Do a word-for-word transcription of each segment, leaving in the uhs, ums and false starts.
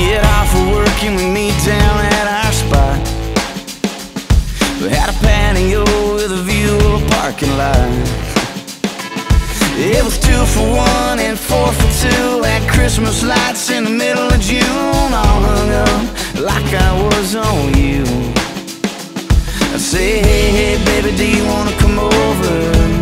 get off of work and we meet down at our spot. We had a patio with a view of a parking lot. It was two for one and four for two at Christmas lights in the middle of June, all hung up like I was on you. I say, hey, hey, baby, do you wanna come over?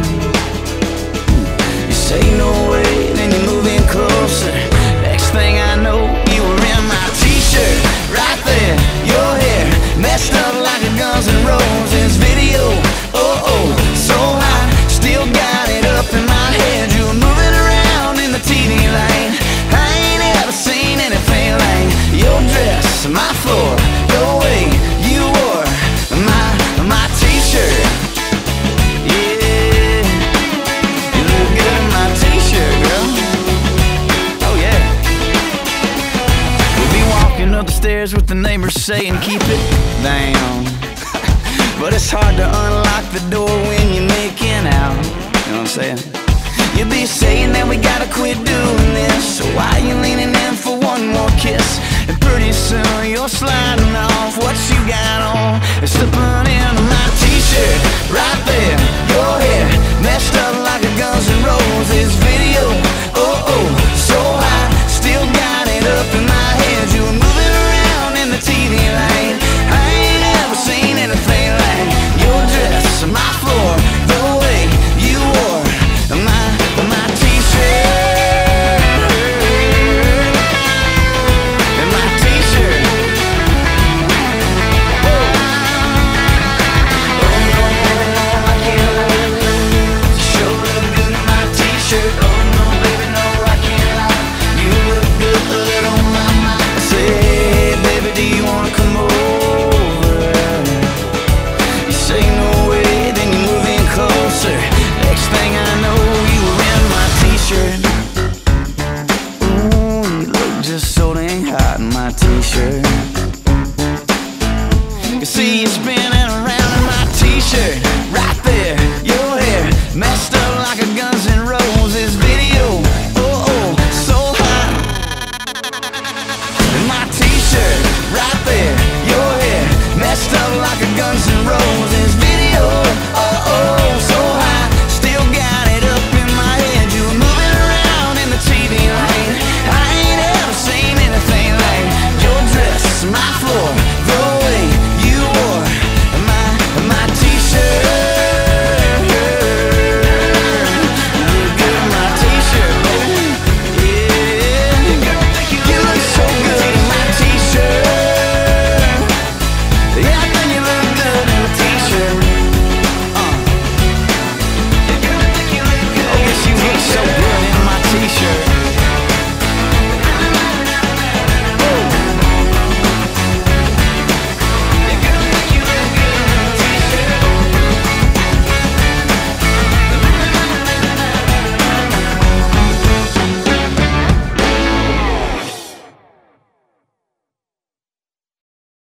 You say no way, then you move in closer. Next thing I know, you were in my t-shirt. Right there, your hair messed up like a Guns N' Roses video. Oh, oh, so hot, still got it up in my head. You were moving around in the T V light. I ain't ever seen anything like your dress, my floor, the way you wore my, my t-shirt. Yeah, you look good in my t-shirt, girl. Oh yeah. We'll be walking up the stairs with the neighbors saying keep it down. But it's hard to unlock the door when you're making out. You know what I'm saying? You'll be saying that we gotta quit doing this. So why you leaning in for one more kiss? And pretty soon you're sliding off what you got on and slipping into my t-shirt. Right there, your hair messed up like a Guns N' Roses video. Oh, oh, so hot, still got it up in my head. You were moving around in the T V light. I ain't ever seen anything like your dress, my floor, the way you wore my, my t-shirt. And my t-shirt. Oh, oh no, I can't lie. You sure look good in my t-shirt. Oh no, baby, no, I can't lie. You look good on my mind. I say, hey, baby, do you wanna come over? You say no way, then you move in closer. Next thing I know, you were in my t-shirt. Ooh, you look just so dang hot in my t-shirt. You see you spinning around in my t-shirt.